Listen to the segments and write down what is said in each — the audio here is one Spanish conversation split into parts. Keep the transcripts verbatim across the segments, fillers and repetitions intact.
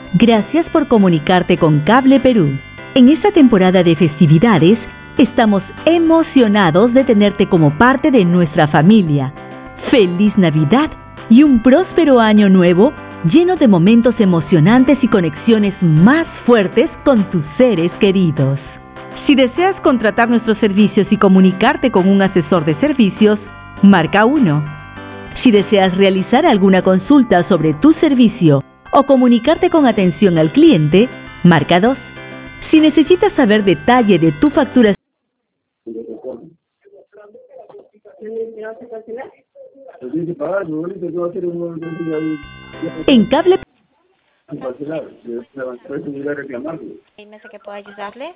Gracias por comunicarte con Cable Perú. En esta temporada de festividades, estamos emocionados de tenerte como parte de nuestra familia. ¡Feliz Navidad y un próspero año nuevo lleno de momentos emocionantes y conexiones más fuertes con tus seres queridos! Si deseas contratar nuestros servicios y comunicarte con un asesor de servicios, marca uno. Si deseas realizar alguna consulta sobre tu servicio o comunicarte con atención al cliente, marca dos. Si necesitas saber detalle de tu factura. En Cable. Dime si que puedo ayudarle.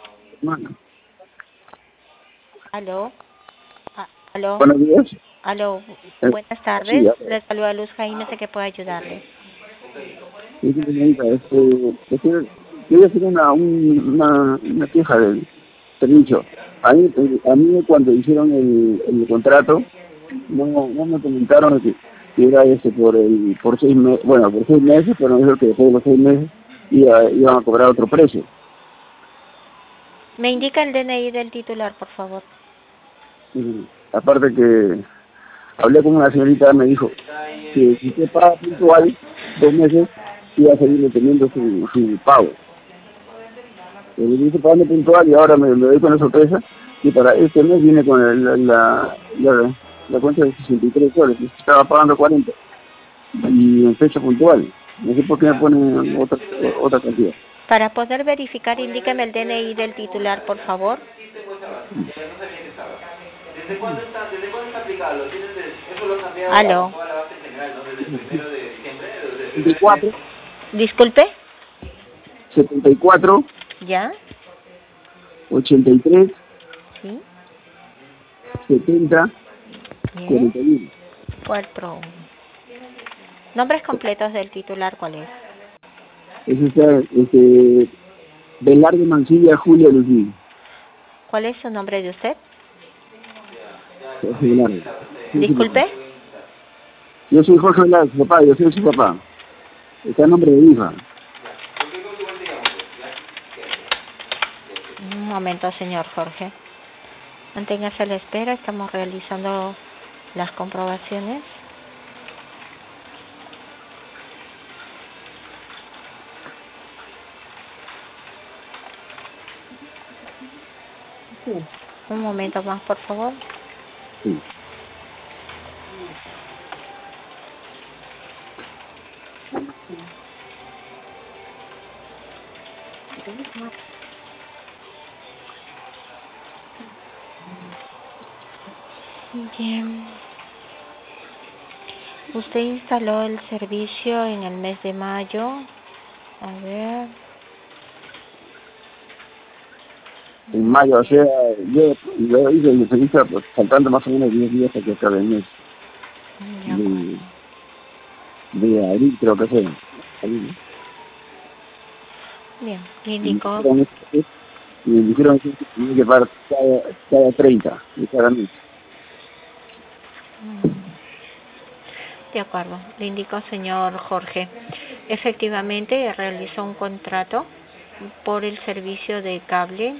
Aló. Ah, aló. Buenos días. Aló. Eh, Buenas tardes. sí, ya. Le saluda Luz Jaime, sé que puedo ayudarle. Sí, sí, señorita, este, es que yo voy a hacer una, un- una, una queja del servicio. A mí, a mí cuando hicieron el, el contrato, no, no me comentaron que, que era ese por el, por seis meses, bueno, por seis meses, pero me dijeron que después de los seis meses iba, iban a cobrar otro precio. Me indica el D N I del titular, por favor. Y aparte que hablé con una señorita, me dijo que si usted paga puntual dos meses, iba a seguir teniendo su, su pago. Pero yo estoy pagando puntual y ahora me, me doy con la sorpresa y para este mes viene con el- la, la, la, la cuenta de sesenta y tres soles, estaba pagando cuarenta y en fecha puntual. No sé por qué me ponen otra, otra cantidad. Para poder verificar, indíqueme el D N I del titular, por favor. ¿Desde cuándo está, desde cuándo está aplicado? ¿Lo tienes de- eso lo han cambiado Aló. a toda la base general, ¿no? Desde el primero de diciembre, desde el setenta y cuatro, Disculpe. setenta y cuatro, ¿Ya? ochenta y tres, Sí. setenta, Bien. cuarenta y uno. Cuatro. Nombres completos del titular, ¿cuál es? Ese está, este, Velarde Mancilla, Julia Lucía. ¿Cuál es su nombre de usted? Jorge Velarde. Disculpe. Yo soy Jorge Velarde, su papá, yo soy su papá. Está el nombre de hija. Un momento, señor Jorge. Manténgase a la espera, estamos realizando las comprobaciones. Sí. Un momento más, por favor. Sí. Bien. Usted instaló el servicio en el mes de mayo. A ver. En mayo, o sea, yo, yo hice el servicio pues, faltando más o menos diez días hasta que acabe el mes. De acuerdo. De, de abril, creo que fue. Abril. Bien, le Y me indicó. dijeron, este, y me dijeron que tenía que pagar cada, cada treinta de cada mes. De acuerdo, le indico, señor Jorge. Efectivamente, realizó un contrato por el servicio de cable.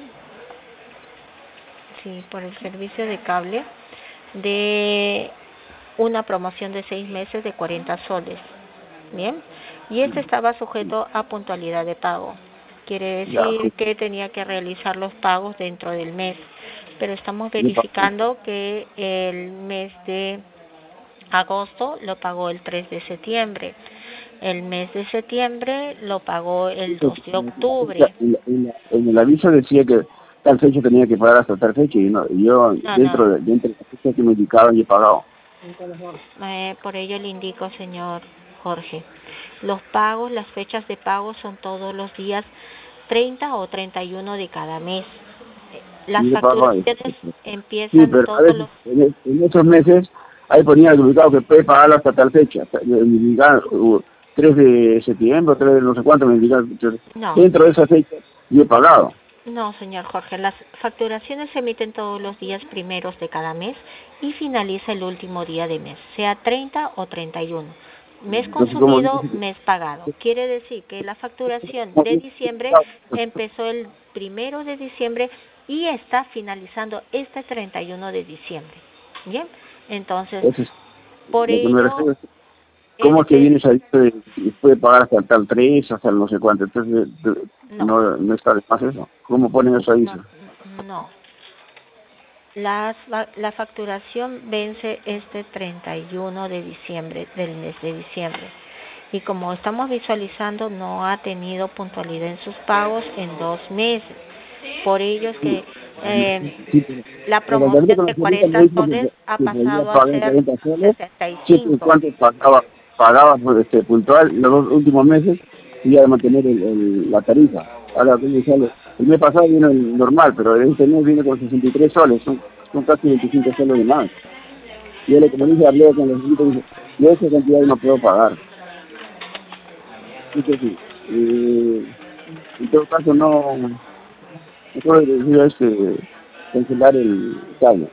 Sí, por el servicio de cable de una promoción de seis meses de cuarenta soles. Bien, y este estaba sujeto a puntualidad de pago. Quiere Ya, decir que tenía que realizar los pagos dentro del mes, pero estamos yo pago. verificando que el mes de agosto lo pagó el tres de septiembre, el mes de septiembre lo pagó el dos de octubre. En, la- en, la- en el aviso decía que tal fecha tenía que pagar hasta tal fecha y no, y yo No, dentro no. de, dentro de la fecha que me indicaban yo he pagado. Eh, por ello le indico, señor Jorge, los pagos, las fechas de pago son todos los días treinta o treinta y uno de cada mes. Las Y yo pagaba eso. facturaciones Sí, empiezan pero a todos veces los... en, e- en esos meses ahí ponía el ubicado que puede pagar hasta tal fecha. hasta- Me indicaban uh, tres de septiembre, tres de no sé cuánto me indicaban. Entonces, No, dentro de esa fecha yo he pagado. no, señor Jorge, las facturaciones se emiten todos los días primeros de cada mes y finaliza el último día de mes, sea treinta o treinta y uno. Mes Entonces, ¿cómo consumido, dice que- mes pagado. Quiere decir que la facturación de diciembre empezó el primero de diciembre y está finalizando este treinta y uno de diciembre. Bien, entonces, Eso es por lo que me ello, refiero. ¿Cómo es que este, viene esa lista de y puede pagar hasta tal tres, hasta el no sé cuánto? Entonces, de- de- no, no, no está de más eso. ¿Cómo ponen eso ahí? no, no. Las, fa- la facturación vence este treinta y uno de diciembre, del mes de diciembre. Y como estamos visualizando, no ha tenido puntualidad en sus pagos en dos meses. Por ello es que eh, Sí, pero, la pero la tarjeta promoción con la de señorita me cuarenta dijo soles que, ha que podía pasado a pagar ser cuarenta soles, sesenta y siempre y cinco. cuando pagaba, pagaba pues, este, puntual los dos últimos meses y ya de mantener el, el, la tarifa. Ahora, ¿cómo sale? El mes pasado vino el normal, pero este mes viene con sesenta y tres soles, son, son casi veinticinco soles de más. Y él, como dice, hablé con la señorita y dice, yo esa cantidad no puedo pagar. Dice sí. Eh, en todo caso, no, no puedo decir este, cancelar el cable.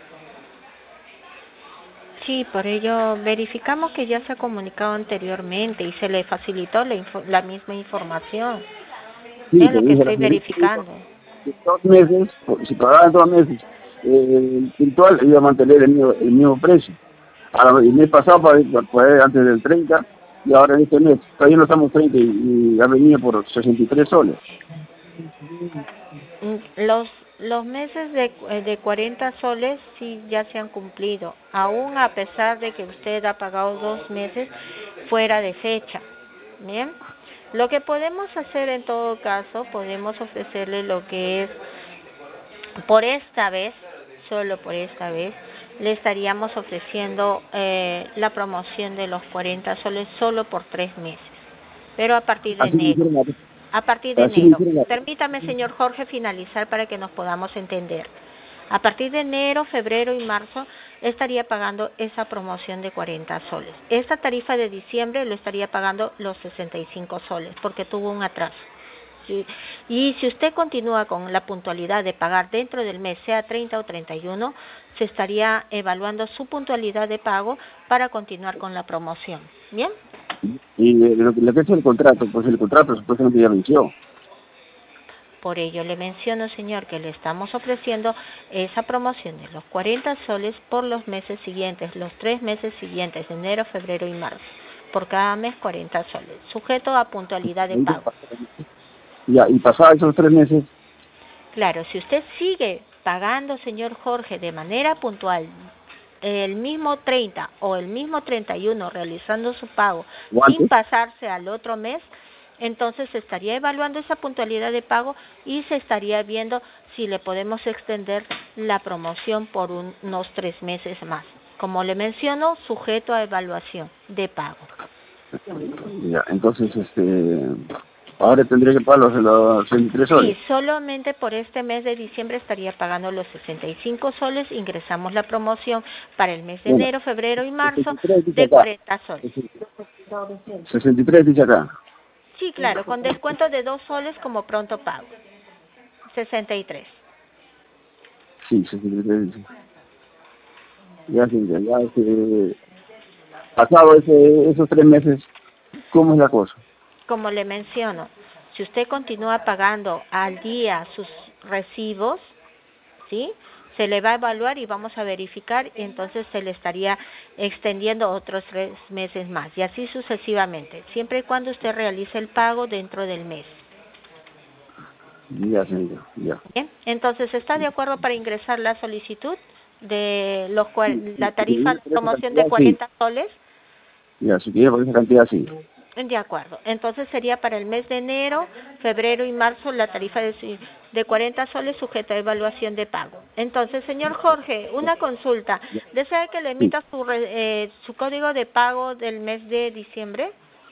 Sí, por ello verificamos que ya se ha comunicado anteriormente y se le facilitó la, info- la misma información. Sí, Es te lo que dijo la estoy señorita, verificando. que dos meses, por- si pagaban dos meses, eh, el puntual iba a mantener el mismo, el mismo precio. Ahora, el mes pasado fue, fue antes del treinta y ahora en este mes, todavía no estamos treinta y, y ha venido por sesenta y tres soles. Mm, Los los meses de, eh, de cuarenta soles sí ya se han cumplido, aún a pesar de que usted ha pagado dos meses fuera de fecha. Bien, lo que podemos hacer en todo caso, podemos ofrecerle lo que es, por esta vez, solo por esta vez, le estaríamos ofreciendo eh, la promoción de los cuarenta soles solo por tres meses, pero a partir de Así me enero. hicieron la, A partir de así me enero. hicieron la, Permítame, señor Jorge, finalizar para que nos podamos entender. A partir de enero, febrero y marzo estaría pagando esa promoción de cuarenta soles. Esta tarifa de diciembre lo estaría pagando los sesenta y cinco soles porque tuvo un atraso. Sí. Y si usted continúa con la puntualidad de pagar dentro del mes, sea treinta o treinta y uno, se estaría evaluando su puntualidad de pago para continuar con la promoción. ¿Bien? y lo, lo que es el contrato, pues el contrato supuestamente ya venció. Por ello le menciono, señor, que le estamos ofreciendo esa promoción de los cuarenta soles por los meses siguientes, los tres meses siguientes, enero, febrero y marzo. Por cada mes cuarenta soles, sujeto a puntualidad de pago. Ya, y pasados esos tres meses, Claro, si usted sigue pagando, señor Jorge, de manera puntual, el mismo treinta o el mismo treinta y uno realizando su pago o sin antes, pasarse al otro mes, entonces se estaría evaluando esa puntualidad de pago y se estaría viendo si le podemos extender la promoción por un- unos tres meses más. Como le menciono, sujeto a evaluación de pago. ya, entonces, este, ahora tendría que pagar los, los sesenta y tres Sí, soles. solamente por este mes de diciembre estaría pagando los sesenta y cinco soles, ingresamos la promoción para el mes de Bueno, enero, febrero y marzo sesenta y tres dice de acá, cuarenta soles. sesenta y tres dice acá. Sí, claro, con descuento de dos soles como pronto pago. sesenta y tres. Sí, sesenta y tres dice. Ya, sí, ya, ya, este, pasado ese, esos tres meses, ¿cómo es la cosa? Como le menciono, si usted continúa pagando al día sus recibos, ¿sí? Se le va a evaluar y vamos a verificar y entonces se le estaría extendiendo otros tres meses más y así sucesivamente, siempre y cuando usted realice el pago dentro del mes. Ya, señor, ya. Bien, entonces ¿está de acuerdo para ingresar la solicitud de los cua- la tarifa Sí, de por esa promoción de cantidad, sí. cuarenta soles? Ya, si quiere por esa cantidad, sí. De acuerdo. Entonces sería para el mes de enero, febrero y marzo la tarifa de, si- de cuarenta soles sujeta a evaluación de pago. Entonces, señor Jorge, una consulta. ¿Desea que le Sí. emita su, re- eh, su código de pago del mes de diciembre?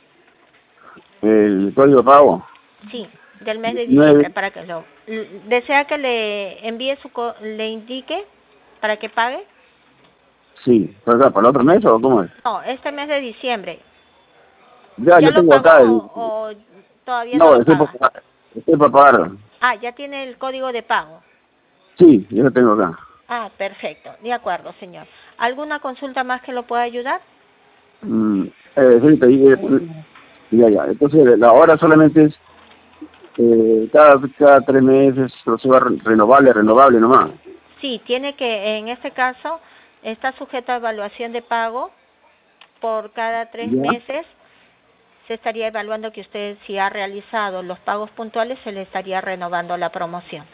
El código de pago, Sí, del mes de diecinueve, diciembre para que lo... ¿Desea que le envíe su... co- le indique para que pague? sí. ¿Para, acá, ¿para el otro mes o cómo es? No, este mes de diciembre. Ya, ¿Ya yo lo tengo pagó acá el... o todavía no No, lo estoy por, paga? pagar- estoy por pagar. Ah, ya tiene el código de pago. Sí, yo lo tengo acá. Ah, perfecto. De acuerdo, señor. ¿Alguna consulta más que lo pueda ayudar? Mm, eh, señorita, y, eh, ya, ya. Entonces, la hora solamente es eh, cada, cada tres meses, pero se va re- renovable, renovable nomás. Sí, tiene que, en este caso, está sujeto a evaluación de pago por cada tres ¿Ya? meses. Se estaría evaluando que usted, si ha realizado los pagos puntuales, se le estaría renovando la promoción.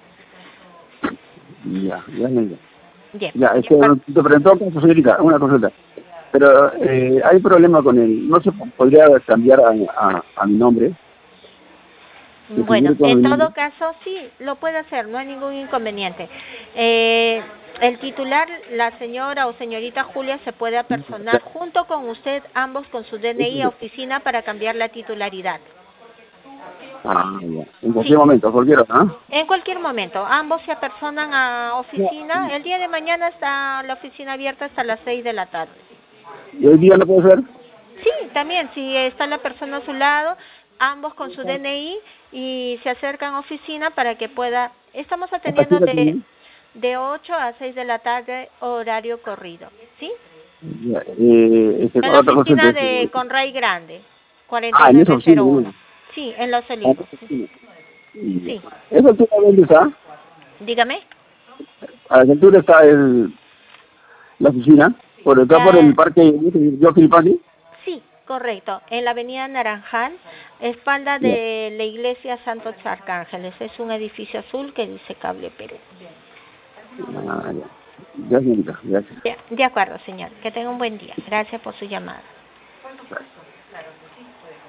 Ya, ya, ya. Ya, Bien. ya este, pero en todo caso, señorita, una consulta. Pero eh, hay problema con el, no se po- podría cambiar a, a, a mi nombre. Que Bueno, figure con en mi todo nombre. caso, sí, lo puede hacer, no hay ningún inconveniente. Eh, el titular, la señora o señorita Julia, se puede apersonar junto con usted, ambos con su D N I a oficina para cambiar la titularidad. Ah, ya. En Sí, cualquier momento, cualquiera, ¿ah? en cualquier momento, ambos se apersonan a oficina. El día de mañana está la oficina abierta hasta las seis de la tarde. ¿Y hoy día no puede ser? Sí, también, si está la persona a su lado, ambos con su D N I y se acercan a oficina para que pueda. Estamos ¿Hasta qué atendiendo hora de tiene? de ocho a seis de la tarde, horario corrido, ¿sí? Ya, eh, este, En la otra consulta. oficina Este, de Conray Grande, ah, en esa oficina, cuarenta y nueve cero uno. ¿no? Sí, en Los Ah, en Olivos. esa oficina. Ya. Sí, ¿Esa altura dónde está? dígame. A la altura está el, la oficina, por acá por el La, parque Joaquín Parque. sí, correcto. En la avenida Naranjal, espalda Ya. de la iglesia Santos Arcángeles. Es un edificio azul que dice Cable Perú. Ah, ya. Ya, señorita, gracias. De, de acuerdo, señor. Que tenga un buen día. Gracias por su llamada.